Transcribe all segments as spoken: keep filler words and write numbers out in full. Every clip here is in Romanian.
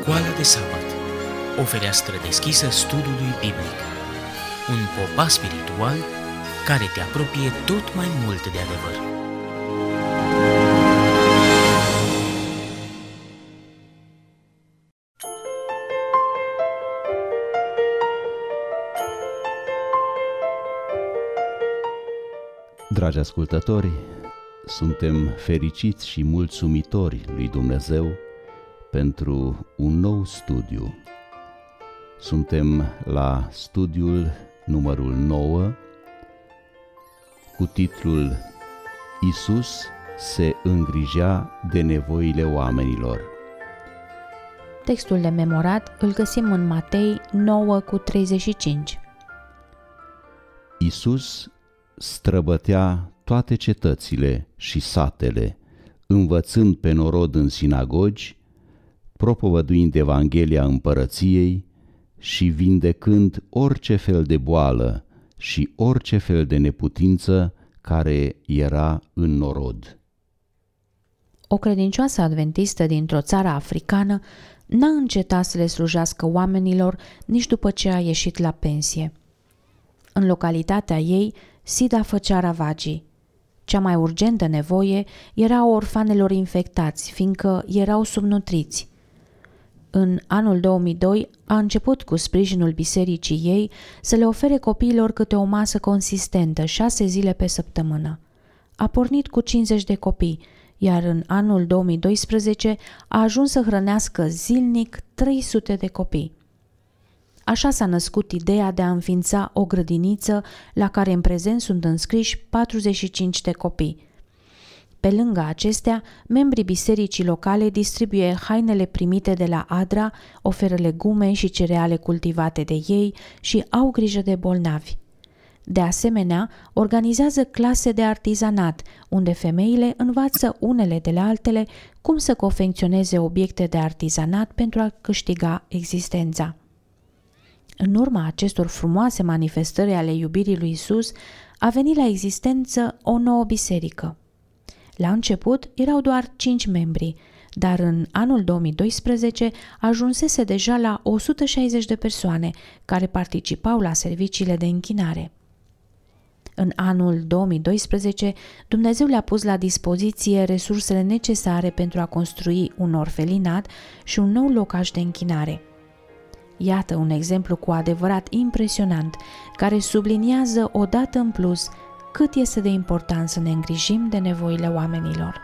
Școala de sabat, o fereastră deschisă studiului biblic. Un popas spiritual care te apropie tot mai mult de adevăr. Dragi ascultători, suntem fericiți și mulțumitori lui Dumnezeu pentru un nou studiu. Suntem la studiul numărul nouă cu titlul Iisus se îngrijea de nevoile oamenilor. Textul de memorat îl găsim în Matei nouă cu treizeci și cinci. Iisus străbătea toate cetățile și satele, învățând pe norod în sinagogi, propovăduind Evanghelia împărăției și vindecând orice fel de boală și orice fel de neputință care era în norod. O credincioasă adventistă dintr-o țară africană n-a încetat să le slujească oamenilor nici după ce a ieșit la pensie. În localitatea ei, SIDA făcea ravagii. Cea mai urgentă nevoie era a orfanelor infectați, fiindcă erau subnutriți. În anul două mii doi a început cu sprijinul bisericii ei să le ofere copiilor câte o masă consistentă, șase zile pe săptămână. A pornit cu cincizeci de copii, iar în anul două mii doisprezece a ajuns să hrănească zilnic trei sute de copii. Așa s-a născut ideea de a înființa o grădiniță la care în prezent sunt înscriși patruzeci și cinci de copii. Pe lângă acestea, membrii bisericii locale distribuie hainele primite de la ADRA, oferă legume și cereale cultivate de ei și au grijă de bolnavi. De asemenea, organizează clase de artizanat, unde femeile învață unele de la altele cum să confecționeze obiecte de artizanat pentru a câștiga existența. În urma acestor frumoase manifestări ale iubirii lui Iisus, a venit la existență o nouă biserică. La început erau doar cinci membri, dar în anul două mii doisprezece ajunsese deja la o sută șaizeci de persoane care participau la serviciile de închinare. În anul două mii doisprezece, Dumnezeu le-a pus la dispoziție resursele necesare pentru a construi un orfelinat și un nou locaș de închinare. Iată un exemplu cu adevărat impresionant, care subliniază o dată în plus cât este de important să ne îngrijim de nevoile oamenilor.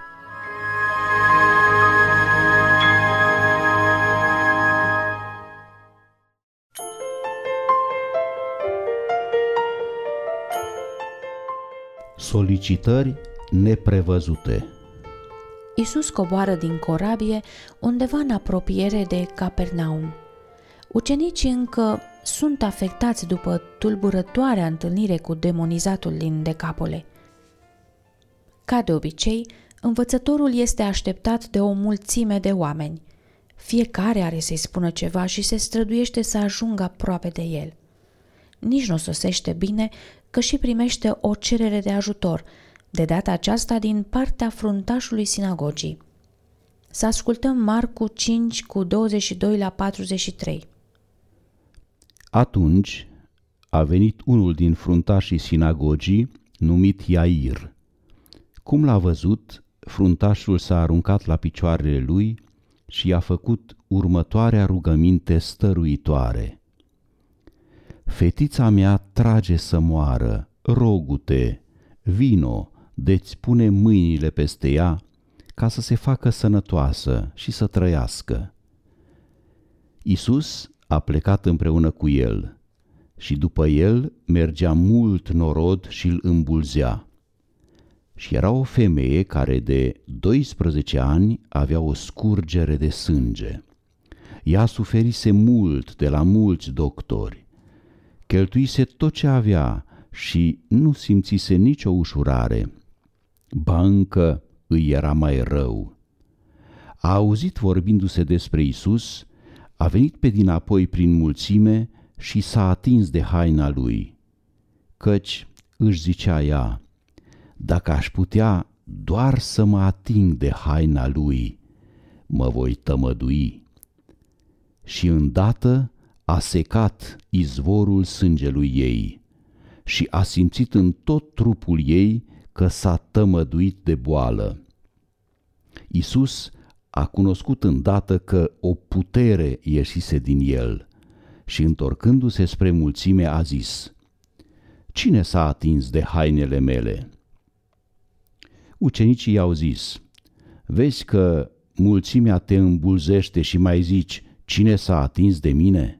Solicitări neprevăzute. Iisus coboară din corabie undeva în apropiere de Capernaum. Ucenicii încă sunt afectați după tulburătoarea întâlnire cu demonizatul din Decapole. Ca de obicei, învățătorul este așteptat de o mulțime de oameni. Fiecare are să-i spună ceva și se străduiește să ajungă aproape de el. Nici nu sosește bine că și primește o cerere de ajutor, de data aceasta din partea fruntașului sinagogii. Să ascultăm Marcu cinci cu douăzeci și doi la patruzeci și trei. Atunci a venit unul din fruntașii sinagogii, numit Iair. Cum l-a văzut, fruntașul s-a aruncat la picioarele lui și i-a făcut următoarea rugăminte stăruitoare. Fetița mea trage să moară, rogu-te, vino, de-ți pune mâinile peste ea, ca să se facă sănătoasă și să trăiască. Iisus a plecat împreună cu el și după el mergea mult norod și îl îmbulzea. Și era o femeie care de doisprezece ani avea o scurgere de sânge. Ea suferise mult de la mulți doctori, cheltuise tot ce avea și nu simțise nicio ușurare, ba încă îi era mai rău. A auzit vorbindu-se despre Iisus, a venit pe dinapoi prin mulțime și s-a atins de haina lui, căci, își zicea ea, dacă aș putea doar să mă ating de haina lui, mă voi tămădui. și îndată a secat izvorul sângelui ei și a simțit în tot trupul ei că s-a tămăduit de boală. Iisus a cunoscut îndată că o putere ieșise din el și, întorcându-se spre mulțime, a zis: „Cine s-a atins de hainele mele?” Ucenicii i-au zis: „Vezi că mulțimea te îmbulzește și mai zici: cine s-a atins de mine?”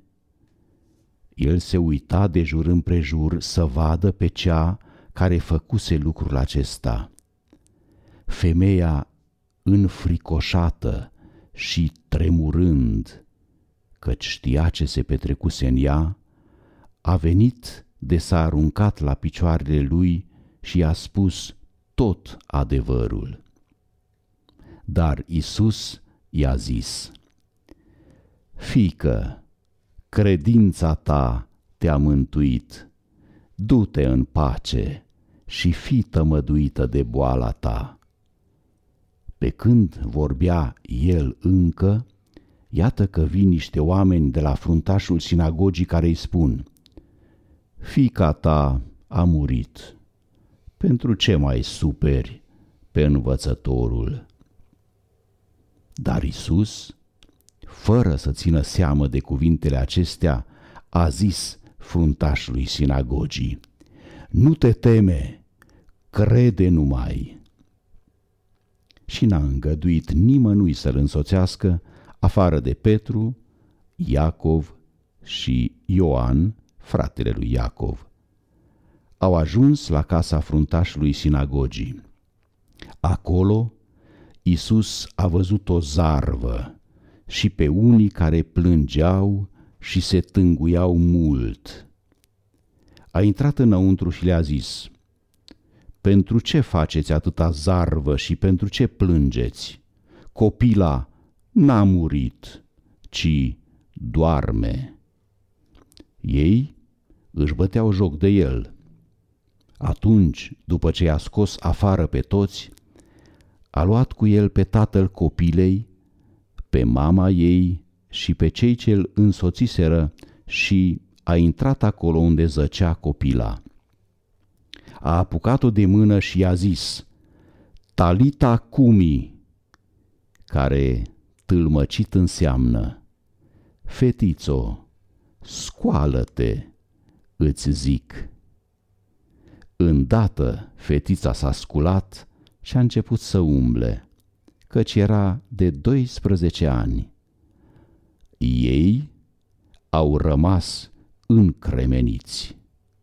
El se uita de jur împrejur să vadă pe cea care făcuse lucrul acesta. Femeia, înfricoșată și tremurând, căci știa ce se petrecuse în ea, a venit de s-a aruncat la picioarele lui și i-a spus tot adevărul. Dar Iisus i-a zis: „Fiică, credința ta te-a mântuit, du-te în pace și fii tămăduită de boala ta.” Pe când vorbea el încă, iată că vin niște oameni de la fruntașul sinagogii care îi spun: „Fiica ta a murit, pentru ce mai superi pe învățătorul?” Dar Iisus, fără să țină seamă de cuvintele acestea, a zis fruntașului sinagogii: „Nu te teme, crede numai.” Și n-a îngăduit nimănui să-l însoțească, afară de Petru, Iacov și Ioan, fratele lui Iacov. Au ajuns la casa fruntașului sinagogii. Acolo Iisus a văzut o zarvă și pe unii care plângeau și se tânguiau mult. A intrat înăuntru și le-a zis: „Pentru ce faceți atâta zarvă și pentru ce plângeți? Copila n-a murit, ci doarme.” Ei își băteau joc de el. Atunci, după ce i-a scos afară pe toți, a luat cu el pe tatăl copilei, pe mama ei și pe cei ce îl însoțiseră și a intrat acolo unde zăcea copila. A apucat-o de mână și i-a zis: „Talita cumi”, care tâlmăcit înseamnă: „Fetițo, scoală-te, îți zic.” Îndată fetița s-a sculat și a început să umble, căci era de doisprezece ani. Ei au rămas încremeniți.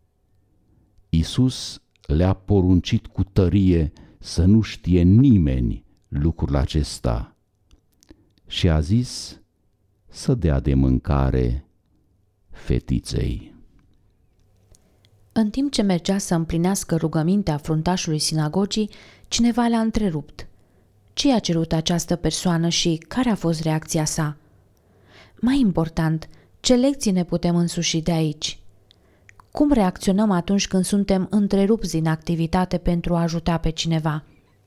Iisus le-a poruncit cu tărie să nu știe nimeni lucrul acesta și a zis să dea de mâncare fetiței. În timp ce mergea să împlinească rugămintea fruntașului sinagogii, cineva l-a întrerupt. Ce a cerut această persoană și care a fost reacția sa? Mai important, ce lecții ne putem însuși de aici? Cum reacționăm atunci când suntem întrerupți din activitate pentru a ajuta pe cineva?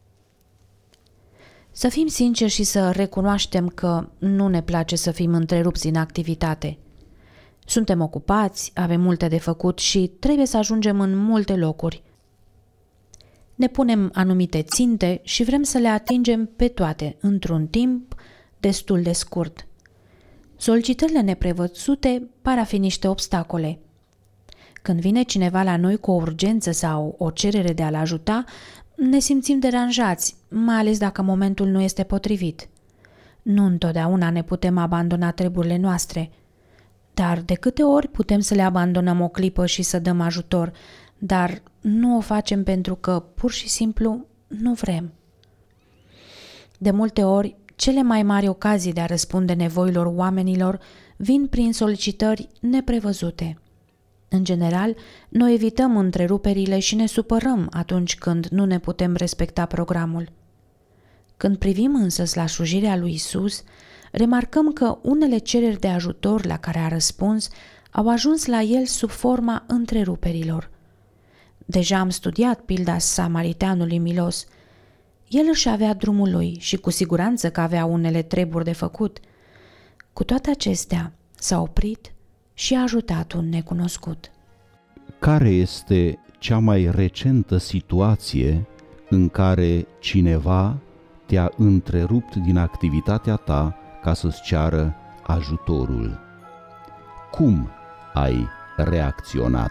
Să fim sinceri și să recunoaștem că nu ne place să fim întrerupți din activitate. Suntem ocupați, avem multe de făcut și trebuie să ajungem în multe locuri. Ne punem anumite ținte și vrem să le atingem pe toate într-un timp destul de scurt. Solicitările neprevăzute par a fi niște obstacole. Când vine cineva la noi cu o urgență sau o cerere de a-l ajuta, ne simțim deranjați, mai ales dacă momentul nu este potrivit. Nu întotdeauna ne putem abandona treburile noastre, dar de câte ori putem să le abandonăm o clipă și să dăm ajutor, dar nu o facem pentru că pur și simplu nu vrem. De multe ori, cele mai mari ocazii de a răspunde nevoilor oamenilor vin prin solicitări neprevăzute. În general, noi evităm întreruperile și ne supărăm atunci când nu ne putem respecta programul. Când privim însă la slujirea lui Isus, remarcăm că unele cereri de ajutor la care a răspuns au ajuns la el sub forma întreruperilor. Deja am studiat pilda samariteanului milos. El își avea drumul lui și cu siguranță că avea unele treburi de făcut. Cu toate acestea, s-a oprit și a ajutat un necunoscut. Care este cea mai recentă situație în care cineva te-a întrerupt din activitatea ta ca să-ți ceară ajutorul? Cum ai reacționat?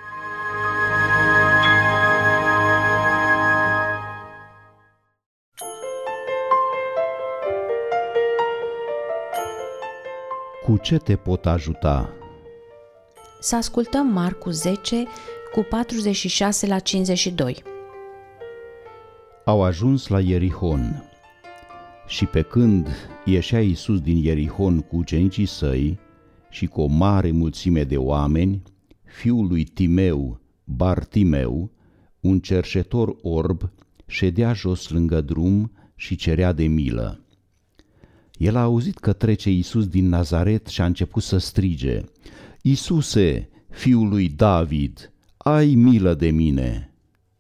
Cu ce te pot ajuta? Să ascultăm Marcu zece cu patruzeci și șase la cincizeci și doi. Au ajuns la Ierihon și pe când ieșea Iisus din Ierihon cu ucenicii săi și cu o mare mulțime de oameni, fiul lui Timeu, Bartimeu, un cerșetor orb, ședea jos lângă drum și cerea de milă. El a auzit că trece Iisus din Nazaret și a început să strige: Iisuse, fiul lui David, ai milă de mine!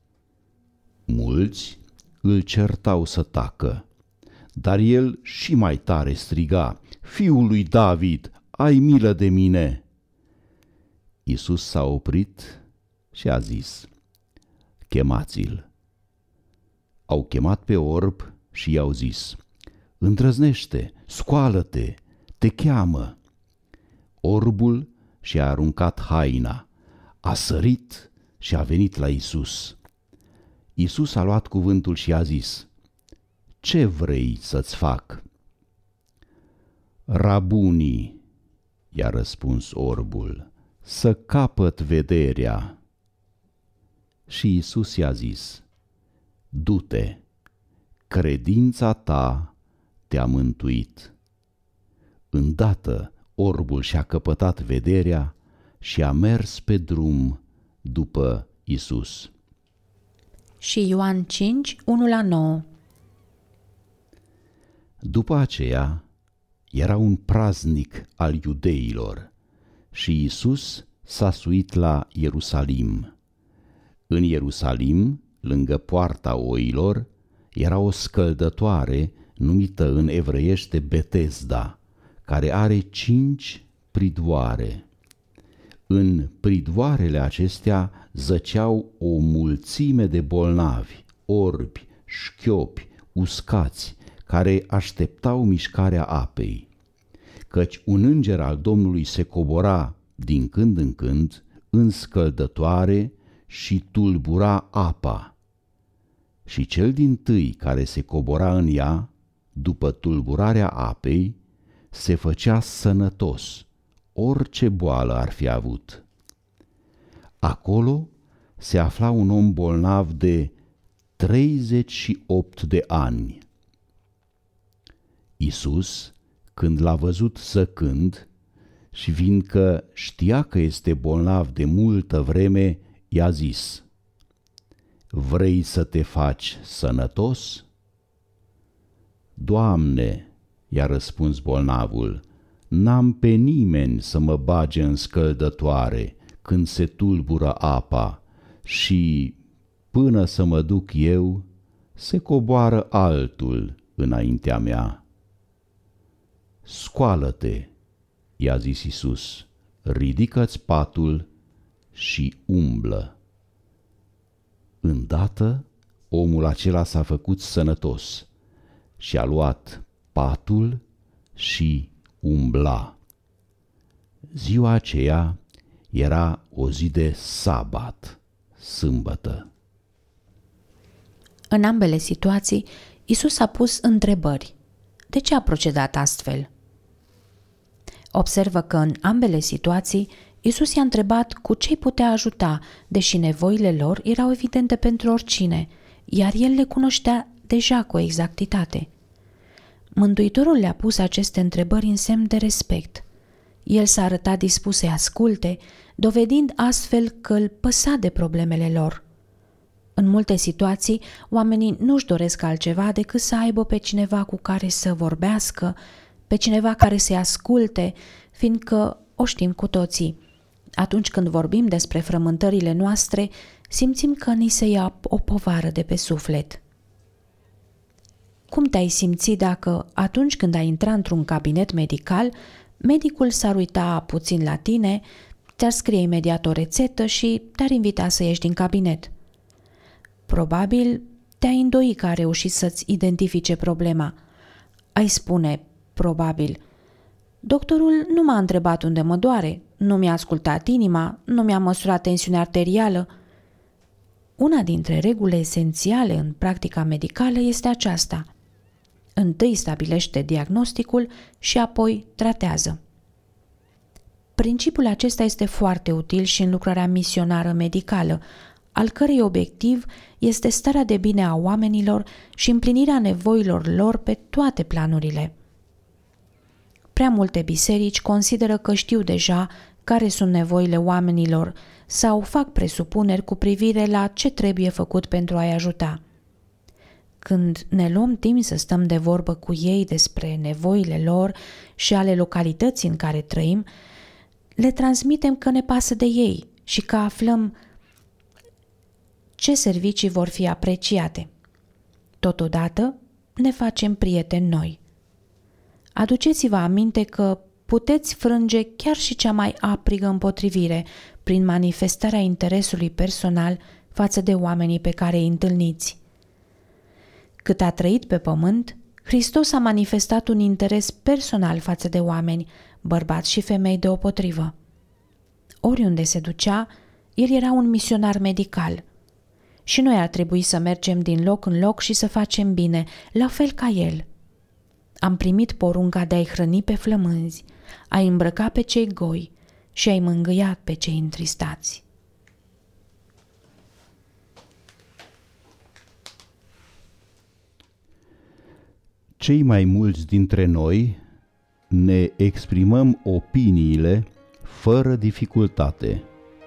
Mulți îl certau să tacă, dar el și mai tare striga: Fiul lui David, ai milă de mine! Iisus s-a oprit și a zis: Chemați-l. Au chemat pe orb și i-au zis: Îndrăznește, scoală-te, te cheamă. Orbul și-a aruncat haina, a sărit și a venit la Iisus. Iisus a luat cuvântul și a zis: Ce vrei să-ți fac? Rabunii, i-a răspuns orbul, să capăt vederea. Și Iisus i-a zis: Du-te, credința ta te-a mântuit. Îndată orbul și-a căpătat vederea și a mers pe drum după Iisus. Și Ioan cinci, unu la nouă. După aceea era un praznic al iudeilor și Iisus s-a suit la Ierusalim. În Ierusalim, lângă poarta oilor, era o scăldătoare numită în evreiește Betesda, care are cinci pridvoare. În pridvoarele acestea zăceau o mulțime de bolnavi, orbi, șchiopi, uscați, care așteptau mișcarea apei, căci un înger al Domnului se cobora din când în când în scăldătoare și tulbura apa. Și cel dintâi care se cobora în ea, după tulburarea apei, se făcea sănătos, orice boală ar fi avut. Acolo se afla un om bolnav de treizeci și opt de ani. Iisus, când l-a văzut zăcând și fiindcă știa că este bolnav de multă vreme, i-a zis: Vrei să te faci sănătos? Doamne, i-a răspuns bolnavul, n-am pe nimeni să mă bage în scăldătoare când se tulbură apa și, până să mă duc eu, se coboară altul înaintea mea. Scoală-te, i-a zis Iisus, ridică-ți patul și umblă. Îndată, omul acela s-a făcut sănătos și a luat patul și umbla. Ziua aceea era o zi de sabat, sâmbătă. În ambele situații, Iisus a pus întrebări. De ce a procedat astfel? Observă că în ambele situații, Iisus i-a întrebat cu ce îi putea ajuta, deși nevoile lor erau evidente pentru oricine, iar el le cunoștea deja cu exactitate. Mântuitorul le-a pus aceste întrebări în semn de respect. El s-a arătat dispus să-i asculte, dovedind astfel că îl păsa de problemele lor. În multe situații, oamenii nu-și doresc altceva decât să aibă pe cineva cu care să vorbească, pe cineva care să-i asculte, fiindcă o știm cu toții. Atunci când vorbim despre frământările noastre, simțim că ni se ia o povară de pe suflet. Cum te-ai simți dacă, atunci când ai intrat într-un cabinet medical, medicul s-ar uita puțin la tine, ți-ar scrie imediat o rețetă și te-ar invita să ieși din cabinet? Probabil te-ai îndoi că a reușit să-ți identifice problema. Ai spune, probabil, doctorul nu m-a întrebat unde mă doare, nu mi-a ascultat inima, nu mi-a măsurat tensiunea arterială. Una dintre regulile esențiale în practica medicală este aceasta. Întâi stabilește diagnosticul și apoi tratează. Principiul acesta este foarte util și în lucrarea misionară medicală, al cărei obiectiv este starea de bine a oamenilor și împlinirea nevoilor lor pe toate planurile. Prea multe biserici consideră că știu deja care sunt nevoile oamenilor sau fac presupuneri cu privire la ce trebuie făcut pentru a-i ajuta. Când ne luăm timp să stăm de vorbă cu ei despre nevoile lor și ale localității în care trăim, le transmitem că ne pasă de ei și că aflăm ce servicii vor fi apreciate. Totodată ne facem prieteni noi. Aduceți-vă aminte că puteți frânge chiar și cea mai aprigă împotrivire prin manifestarea interesului personal față de oamenii pe care îi întâlniți. Cât a trăit pe pământ, Hristos a manifestat un interes personal față de oameni, bărbați și femei deopotrivă. Oriunde se ducea, el era un misionar medical. Și noi ar trebui să mergem din loc în loc și să facem bine, la fel ca el. Am primit porunca de a-i hrăni pe flămânzi, a-i îmbrăca pe cei goi și a-i mângâia pe cei întristați. Cei mai mulți dintre noi ne exprimăm opiniile fără dificultate.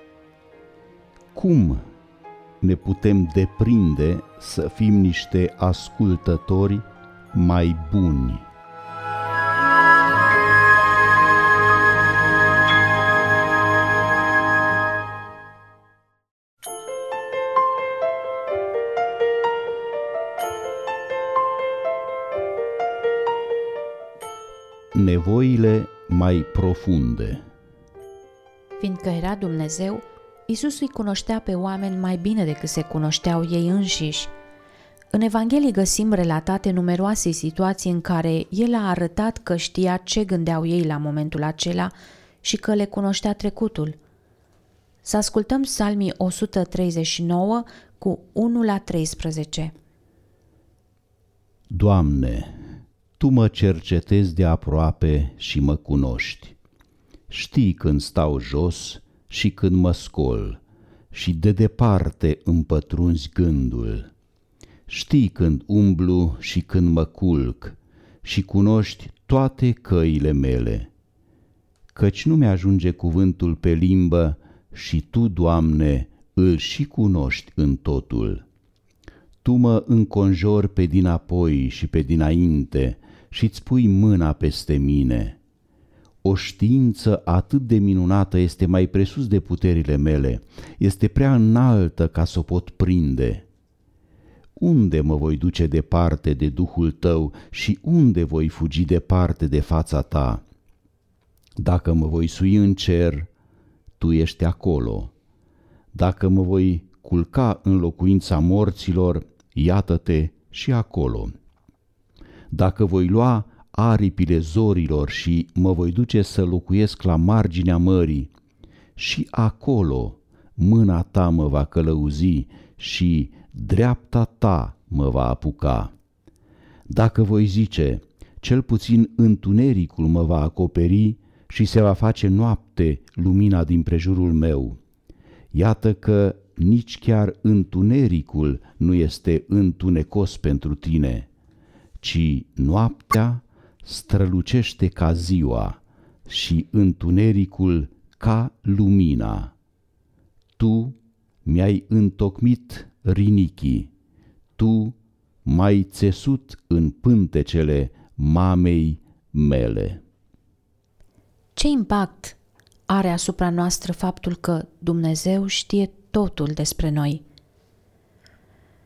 Cum ne putem deprinde să fim niște ascultători mai buni? Nevoile mai profunde. Fiindcă era Dumnezeu, Iisus îi cunoștea pe oameni mai bine decât se cunoșteau ei înșiși. În Evanghelii găsim relatate numeroase situații în care El a arătat că știa ce gândeau ei la momentul acela și că le cunoștea trecutul. Să ascultăm Psalmii o sută treizeci și nouă cu unu la treisprezece. Doamne, Tu mă cercetezi de aproape și mă cunoști. Știi când stau jos și când mă scol și de departe îmi pătrunzi gândul. Știi când umblu și când mă culc și cunoști toate căile mele. Căci nu mi-ajunge cuvântul pe limbă și Tu, Doamne, îl și cunoști în totul. Tu mă înconjori pe dinapoi și pe dinainte și-ți pui mâna peste mine. O știință atât de minunată este mai presus de puterile mele, este prea înaltă ca să o pot prinde. Unde mă voi duce departe de Duhul Tău și unde voi fugi departe de fața Ta? Dacă mă voi sui în cer, Tu ești acolo. Dacă mă voi culca în locuința morților, iată-te și acolo. Dacă voi lua aripile zorilor și mă voi duce să locuiesc la marginea mării, și acolo mâna Ta mă va călăuzi și dreapta Ta mă va apuca. Dacă voi zice, cel puțin întunericul mă va acoperi și se va face noapte lumina din prejurul meu, iată că nici chiar întunericul nu este întunecos pentru Tine, ci noaptea strălucește ca ziua și întunericul ca lumina. Tu mi-ai întocmit rinichii, Tu m-ai țesut în pântecele mamei mele. Ce impact are asupra noastră faptul că Dumnezeu știe totul despre noi?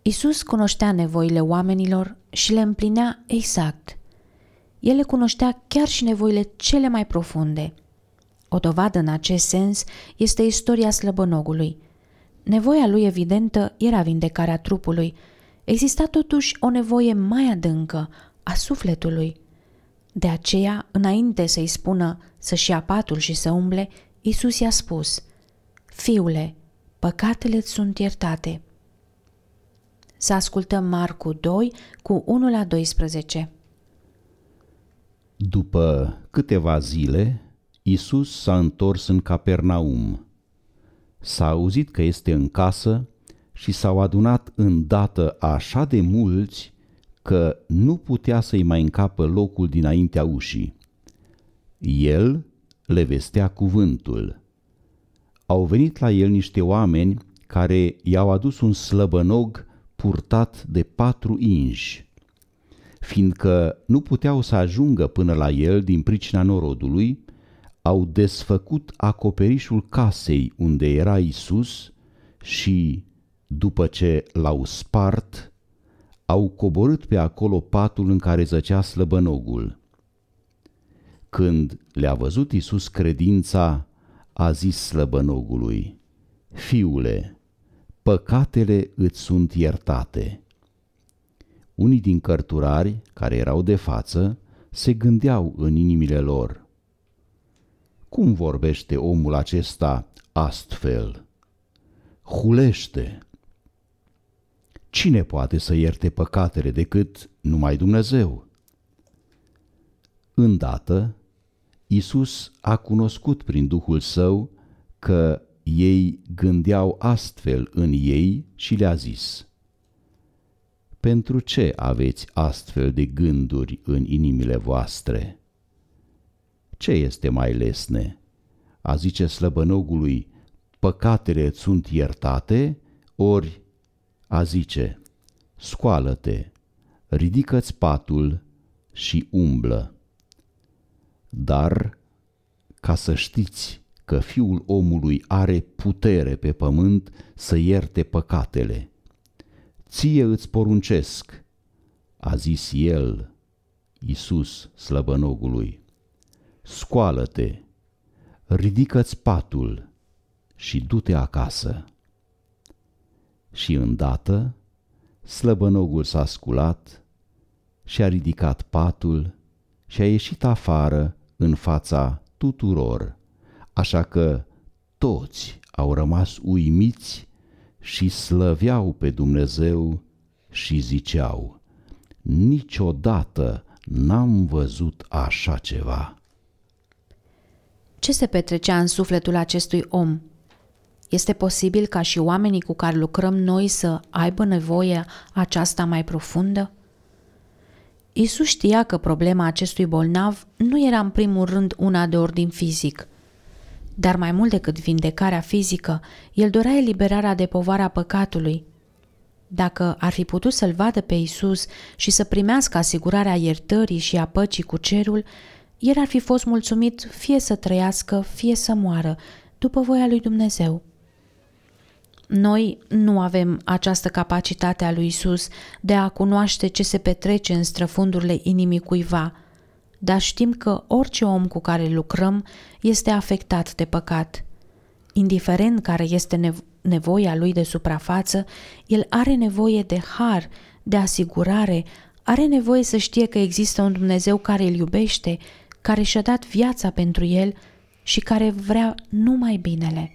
Iisus cunoștea nevoile oamenilor și le împlinea exact. El le cunoștea chiar și nevoile cele mai profunde. O dovadă în acest sens este istoria slăbănogului. Nevoia lui evidentă era vindecarea trupului. Exista totuși o nevoie mai adâncă, a sufletului. De aceea, înainte să-i spună să-și ia patul și să umble, Iisus i-a spus: Fiule, păcatele-ți sunt iertate. Să ascultăm Marcu doi cu unu la doisprezece. După câteva zile, Iisus s-a întors în Capernaum. S-a auzit că este în casă și s-au adunat îndată așa de mulți că nu putea să-i mai încapă locul dinaintea ușii. El le vestea cuvântul. Au venit la el niște oameni care i-au adus un slăbănog purtat de patru inși. Fiindcă nu puteau să ajungă până la el din pricina norodului, au desfăcut acoperișul casei unde era Iisus și, după ce l-au spart, au coborât pe acolo patul în care zăcea slăbănogul. Când le-a văzut Iisus credința, a zis slăbănogului: Fiule, păcatele îți sunt iertate. Unii din cărturari, care erau de față, se gândeau în inimile lor: Cum vorbește omul acesta astfel? Hulește! Cine poate să ierte păcatele decât numai Dumnezeu? Îndată, Iisus a cunoscut prin Duhul Său că ei gândeau astfel în ei și le-a zis: Pentru ce aveți astfel de gânduri în inimile voastre? Ce este mai lesne? A zice slăbănogului: Păcatele sunt iertate, ori a zice: Scoală-te, ridică-ți patul și umblă. Dar, ca să știți că Fiul omului are putere pe pământ să ierte păcatele, ție îți poruncesc, a zis el, Iisus, slăbănogului: Scoală-te, ridică-ți patul și du-te acasă. Și îndată slăbănogul s-a sculat și-a ridicat patul și a ieșit afară în fața tuturor, așa că toți au rămas uimiți și slăveau pe Dumnezeu și ziceau: Niciodată n-am văzut așa ceva. Ce se petrecea în sufletul acestui om? Este posibil ca și oamenii cu care lucrăm noi să aibă nevoie aceasta mai profundă? Iisus știa că problema acestui bolnav nu era în primul rând una de ordin fizic, dar mai mult decât vindecarea fizică, el dorea eliberarea de povara păcatului. Dacă ar fi putut să-l vadă pe Iisus și să primească asigurarea iertării și a păcii cu cerul, el ar fi fost mulțumit fie să trăiască, fie să moară, după voia lui Dumnezeu. Noi nu avem această capacitate a lui Iisus de a cunoaște ce se petrece în străfundurile inimii cuiva, dar știm că orice om cu care lucrăm este afectat de păcat. Indiferent care este nevo- nevoia lui de suprafață, el are nevoie de har, de asigurare, are nevoie să știe că există un Dumnezeu care îl iubește, care și-a dat viața pentru el și care vrea numai binele.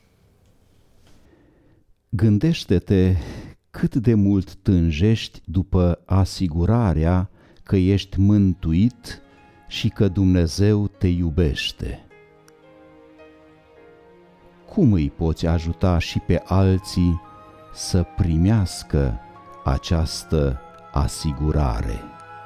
Gândește-te cât de mult tânjești după asigurarea că ești mântuit și că Dumnezeu te iubește. Cum îi poți ajuta și pe alții să primească această asigurare?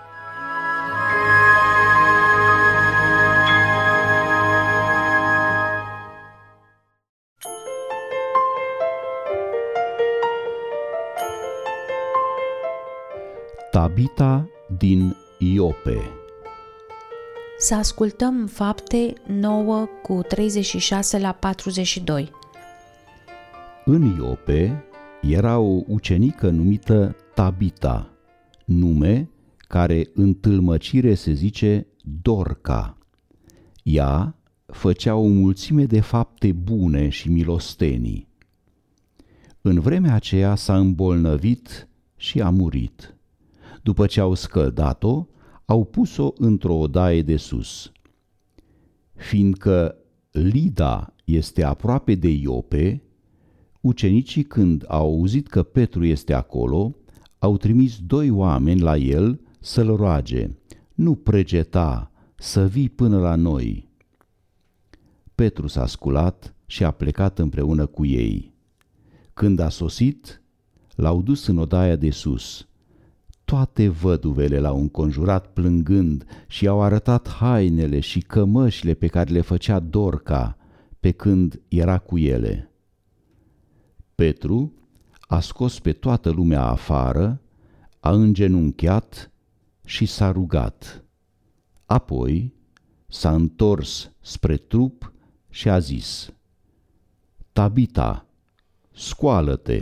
Tabita din Iope. Să ascultăm Fapte nouă cu treizeci și șase la patruzeci și doi. În Iope era o ucenică numită Tabita, nume care în tâlmăcire se zice Dorca. Ea făcea o mulțime de fapte bune și milostenii. În vremea aceea s-a îmbolnăvit și a murit. După ce au scăldat-o, au pus-o într-o odaie de sus. Fiindcă Lida este aproape de Iope, ucenicii, când au auzit că Petru este acolo, au trimis doi oameni la el să-l roage: nu pregeta să vii până la noi. Petru s-a sculat și a plecat împreună cu ei. Când a sosit, l-au dus în odaia de sus. Toate văduvele l-au înconjurat plângând și i-au arătat hainele și cămășile pe care le făcea Dorca pe când era cu ele. Petru a scos pe toată lumea afară, a îngenunchiat și s-a rugat. Apoi s-a întors spre trup și a zis: Tabita, scoală-te!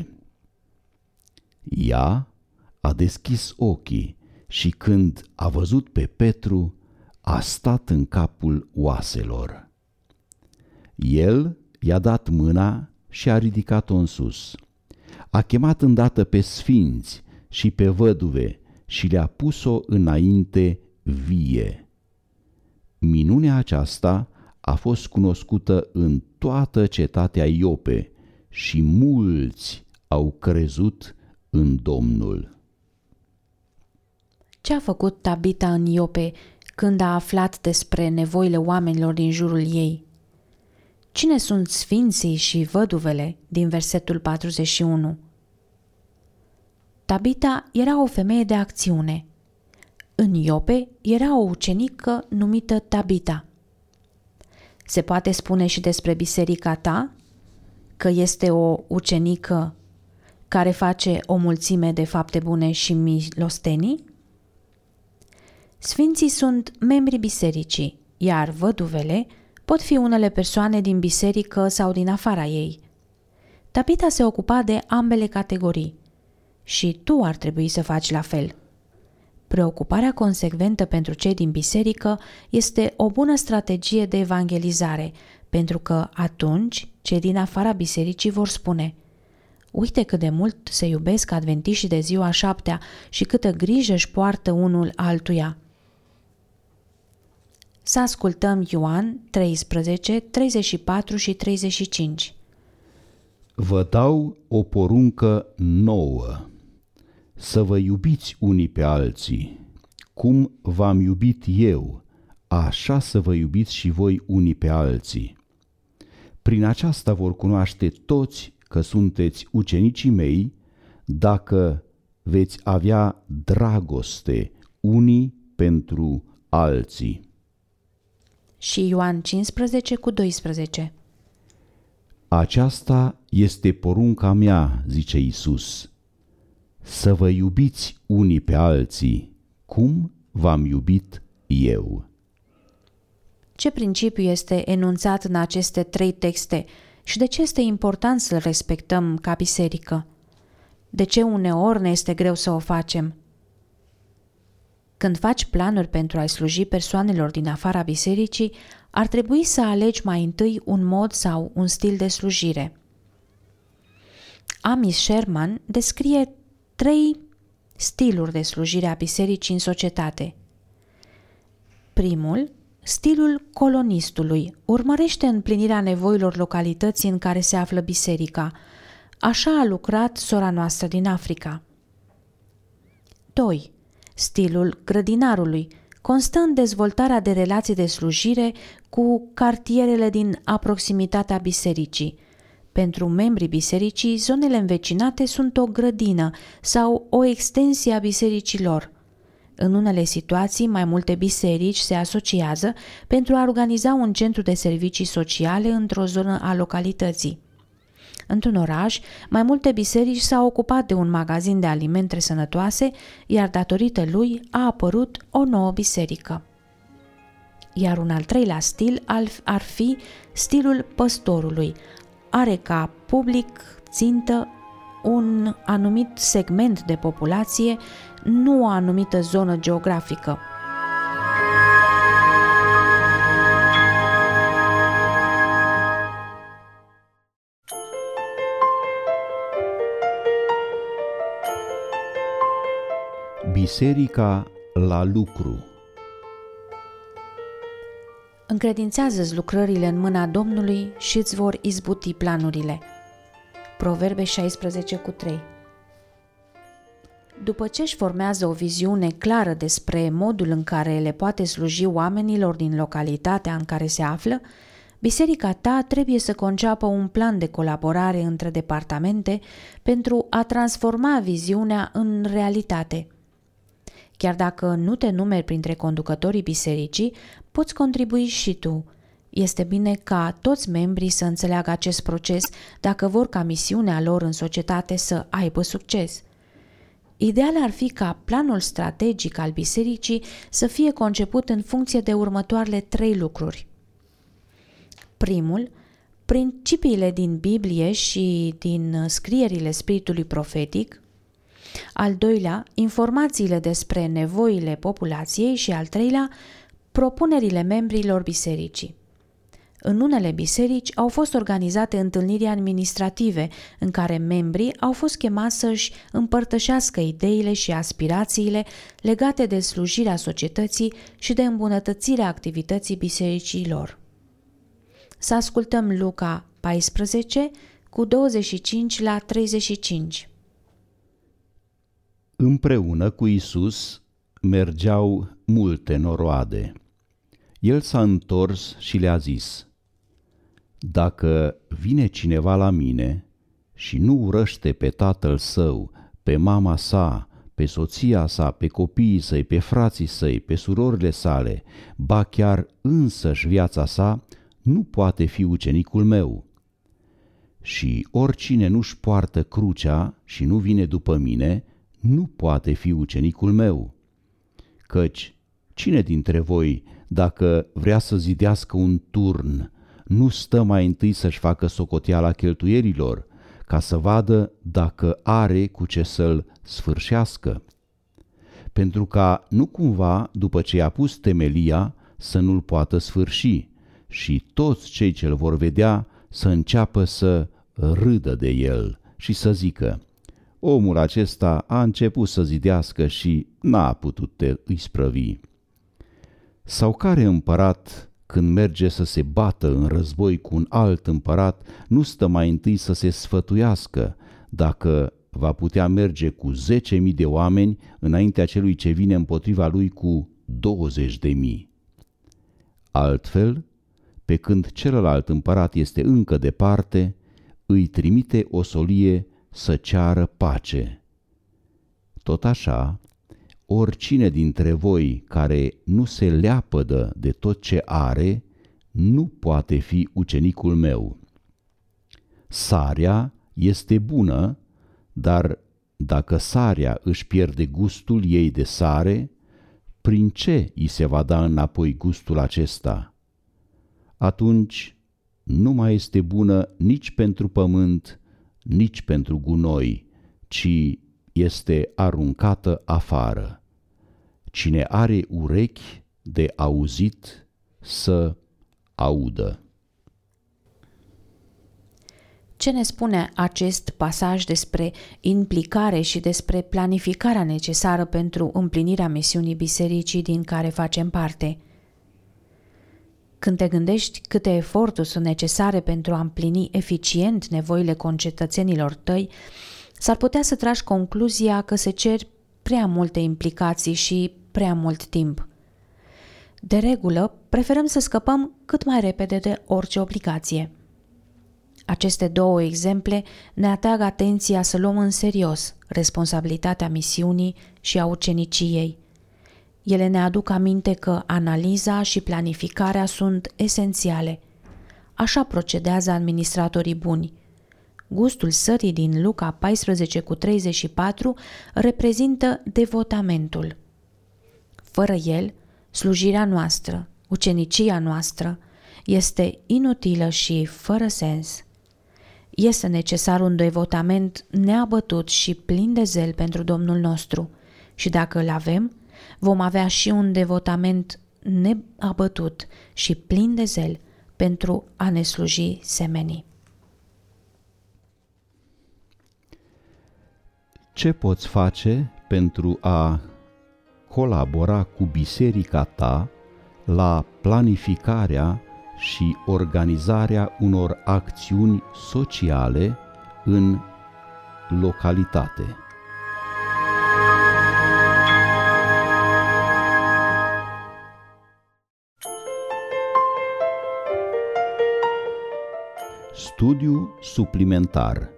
Ea a deschis ochii și când a văzut pe Petru, a stat în capul oaselor. El i-a dat mâna și a ridicat-o în sus. A chemat îndată pe sfinți și pe văduve și le-a pus-o înainte vie. Minunea aceasta a fost cunoscută în toată cetatea Iope și mulți au crezut în Domnul. Ce a făcut Tabita în Iope când a aflat despre nevoile oamenilor din jurul ei? Cine sunt sfinții și văduvele din versetul patruzeci și unu? Tabita era o femeie de acțiune. În Iope era o ucenică numită Tabita. Se poate spune și despre biserica ta că este o ucenică care face o mulțime de fapte bune și milostenii? Sfinții sunt membrii bisericii, iar văduvele pot fi unele persoane din biserică sau din afara ei. Tabita se ocupa de ambele categorii și tu ar trebui să faci la fel. Preocuparea consecventă pentru cei din biserică este o bună strategie de evangelizare, pentru că atunci cei din afara bisericii vor spune: uite cât de mult se iubesc adventiștii de ziua a șaptea și câtă grijă își poartă unul altuia. Să ascultăm Ioan treisprezece, treizeci și patru și treizeci și cinci. Vă dau o poruncă nouă: să vă iubiți unii pe alții. Cum v-am iubit eu, așa să vă iubiți și voi unii pe alții. Prin aceasta vor cunoaște toți că sunteți ucenicii mei, dacă veți avea dragoste unii pentru alții. Și Ioan cincisprezece cu doisprezece. Aceasta este porunca mea, zice Iisus, să vă iubiți unii pe alții, cum v-am iubit eu. Ce principiu este enunțat în aceste trei texte și de ce este important să-l respectăm ca biserică? De ce uneori ne este greu să o facem? Când faci planuri pentru a-i sluji persoanelor din afara bisericii, ar trebui să alegi mai întâi un mod sau un stil de slujire. Amish Sherman descrie trei stiluri de slujire a bisericii în societate. Primul, stilul colonistului, urmărește împlinirea nevoilor localității în care se află biserica. Așa a lucrat sora noastră din Africa. doi. Stilul grădinarului constă în dezvoltarea de relații de slujire cu cartierele din aproximitatea bisericii. Pentru membrii bisericii, zonele învecinate sunt o grădină sau o extensie a bisericii lor. În unele situații, mai multe biserici se asociază pentru a organiza un centru de servicii sociale într-o zonă a localității. Într-un oraș, mai multe biserici s-au ocupat de un magazin de alimente sănătoase, iar datorită lui a apărut o nouă biserică. Iar un al treilea stil ar fi stilul păstorului. Are ca public țintă un anumit segment de populație, nu o anumită zonă geografică. Biserica la lucru. Încredințează-ți lucrările în mâna Domnului și îți vor izbuti planurile. Proverbe șaisprezece cu trei. După ce își formează o viziune clară despre modul în care le poate sluji oamenilor din localitatea în care se află, biserica ta trebuie să conceapă un plan de colaborare între departamente pentru a transforma viziunea în realitate. Chiar dacă nu te numeri printre conducătorii bisericii, poți contribui și tu. Este bine ca toți membrii să înțeleagă acest proces dacă vor ca misiunea lor în societate să aibă succes. Ideal ar fi ca planul strategic al bisericii să fie conceput în funcție de următoarele trei lucruri. Primul, principiile din Biblie și din scrierile spiritului profetic. Al doilea, informațiile despre nevoile populației și al treilea, propunerile membrilor bisericii. În unele biserici au fost organizate întâlniri administrative în care membrii au fost chemați să-și împărtășească ideile și aspirațiile legate de slujirea societății și de îmbunătățirea activității bisericii lor. Să ascultăm Luca paisprezece cu douăzeci și cinci la treizeci și cinci. Împreună cu Iisus mergeau multe noroade. El s-a întors și le-a zis: Dacă vine cineva la mine și nu urăște pe tatăl său, pe mama sa, pe soția sa, pe copiii săi, pe frații săi, pe surorile sale, ba chiar însăși viața sa, nu poate fi ucenicul meu. Și oricine nu-și poartă crucea și nu vine după mine, nu poate fi ucenicul meu. Căci cine dintre voi, dacă vrea să zidească un turn, nu stă mai întâi să-și facă socoteala cheltuielilor, ca să vadă dacă are cu ce să-l sfârșească? Pentru ca nu cumva, după ce i-a pus temelia, să nu-l poată sfârși și toți cei ce-l vor vedea să înceapă să râdă de el și să zică: omul acesta a început să zidească și n-a putut te isprăvi. Sau care împărat, când merge să se bată în război cu un alt împărat, nu stă mai întâi să se sfătuiască dacă va putea merge cu zece mii de oameni înaintea celui ce vine împotriva lui cu douăzeci de mii? Altfel, pe când celălalt împărat este încă departe, îi trimite o solie să ceară pace. Tot așa, oricine dintre voi care nu se leapădă de tot ce are, nu poate fi ucenicul meu. Sarea este bună, dar dacă sarea își pierde gustul ei de sare, prin ce îi se va da înapoi gustul acesta? Atunci nu mai este bună nici pentru pământ, nici pentru gunoi, ci este aruncată afară. Cine are urechi de auzit, să audă. Ce ne spune acest pasaj despre implicare și despre planificarea necesară pentru împlinirea misiunii bisericii din care facem parte? Când te gândești câte eforturi sunt necesare pentru a împlini eficient nevoile concetățenilor tăi, s-ar putea să tragi concluzia că se cer prea multe implicații și prea mult timp. De regulă, preferăm să scăpăm cât mai repede de orice obligație. Aceste două exemple ne atrag atenția să luăm în serios responsabilitatea misiunii și a uceniciei. Ele ne aduc aminte că analiza și planificarea sunt esențiale. Așa procedează administratorii buni. Gustul sării din Luca paisprezece cu treizeci și patru reprezintă devotamentul. Fără el, slujirea noastră, ucenicia noastră, este inutilă și fără sens. Este necesar un devotament neabătut și plin de zel pentru Domnul nostru și dacă îl avem, vom avea și un devotament neabătut și plin de zel pentru a ne sluji semenii. Ce poți face pentru a colabora cu biserica ta la planificarea și organizarea unor acțiuni sociale în localitate? Studiu suplimentar.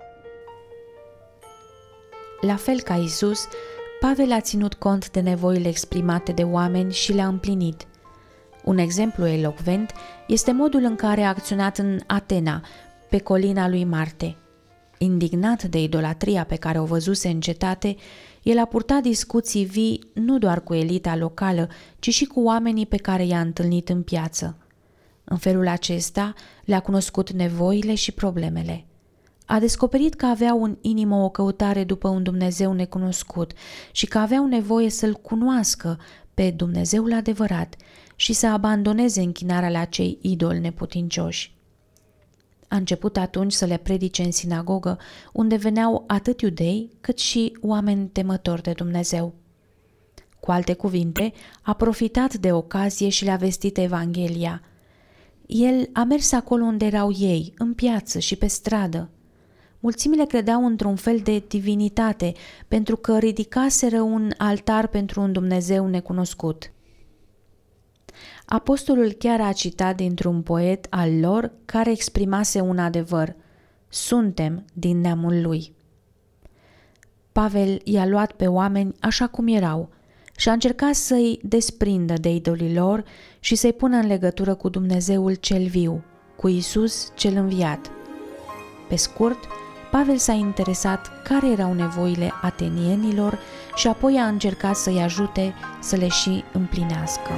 La fel ca Isus, Pavel a ținut cont de nevoile exprimate de oameni și le-a împlinit. Un exemplu elocvent este modul în care a acționat în Atena, pe colina lui Marte. Indignat de idolatria pe care o văzuse în cetate, el a purtat discuții vii nu doar cu elita locală, ci și cu oamenii pe care i-a întâlnit în piață. În felul acesta le-a cunoscut nevoile și problemele. A descoperit că aveau în inimă o căutare după un Dumnezeu necunoscut și că aveau nevoie să-L cunoască pe Dumnezeul adevărat și să abandoneze închinarea la cei idoli neputincioși. A început atunci să le predice în sinagogă, unde veneau atât iudei cât și oameni temători de Dumnezeu. Cu alte cuvinte, a profitat de ocazie și le-a vestit Evanghelia. El a mers acolo unde erau ei, în piață și pe stradă. Mulțimile credeau într-un fel de divinitate, pentru că ridicaseră un altar pentru un Dumnezeu necunoscut. Apostolul chiar a citat dintr-un poet al lor care exprimase un adevăr: suntem din neamul lui. Pavel i-a luat pe oameni așa cum erau și a încercat să-i desprindă de idolii lor și să-i pună în legătură cu Dumnezeul cel viu, cu Isus cel înviat. Pe scurt, Pavel s-a interesat care erau nevoile atenienilor și apoi a încercat să-i ajute să le și împlinească.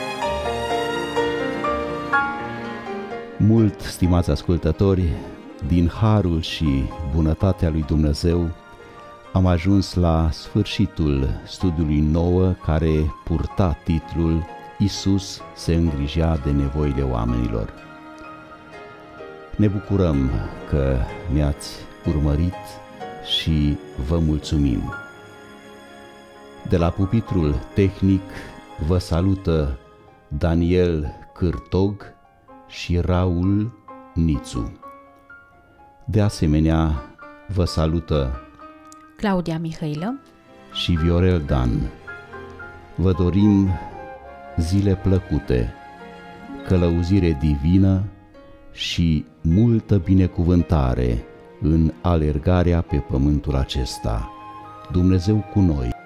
Mult, stimați ascultători, din harul și bunătatea lui Dumnezeu am ajuns la sfârșitul studiului nouă care purta titlul Isus se îngrijea de nevoile oamenilor. Ne bucurăm că ne-ați urmărit și vă mulțumim. De la pupitrul tehnic vă salută Daniel Cârtog și Raul Nițu. De asemenea, vă salută Claudia Mihailă și Viorel Dan. Vă dorim zile plăcute, călăuzire divină și multă binecuvântare în alergarea pe pământul acesta. Dumnezeu cu noi!